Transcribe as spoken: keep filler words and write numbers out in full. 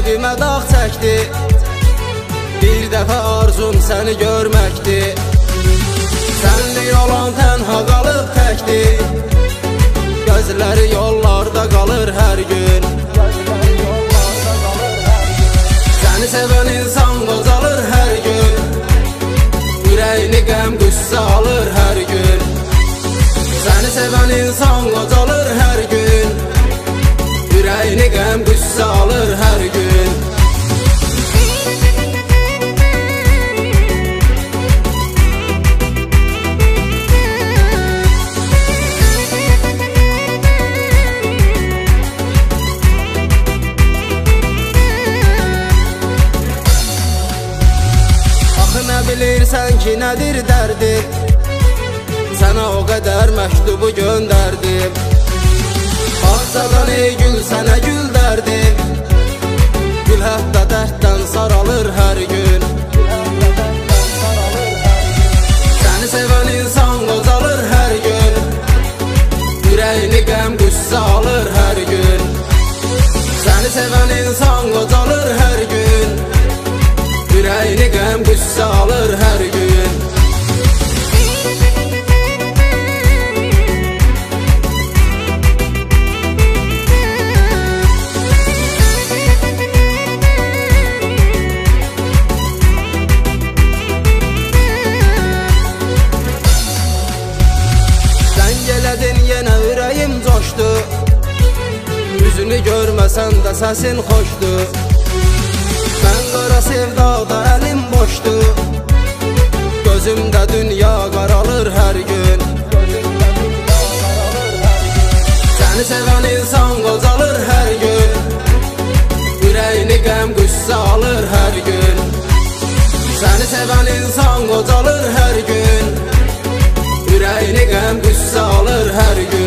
qəlbimə dağ çəkdi. Bir dəfə arzum səni görməkdi. Sənlik olan tənha qalıb təkdi. Gözləri yollarda qalır hər gün. Səni sevən insan qocalır hər gün. Ürəyini qəm qüssə alır hər gün. Səni sevən insan qocalır hər gün. Ürəyini qəm qüssə alır hər gün. Nə bilirsən ki, nədir dərdim? Sənə o qədər məktubu göndərdim. Ağcadan ey gül, sənə gül dərdim. Gül hətta dərddən saralır hər gün. Səni sevən insan qocalır hər gün. Ürəyini qəm qüssə alır hər gün. Səni sevən insan qocalır hər gün. Ürəyini qəm qüssə alır hər gün. Sən gələdin yenə ürəyim coşdu. Üzünü görməsən də səsin xoşdur. Mən qara sevdada əlim boşdur. Gözümdə dünya qaralır hər gün. Səni sevən insan qocalır hər gün. Ürəyini qəm qüssə alır hər gün. Səni sevən insan qocalır hər gün. Ürəyini qəm qüssə alır hər gün.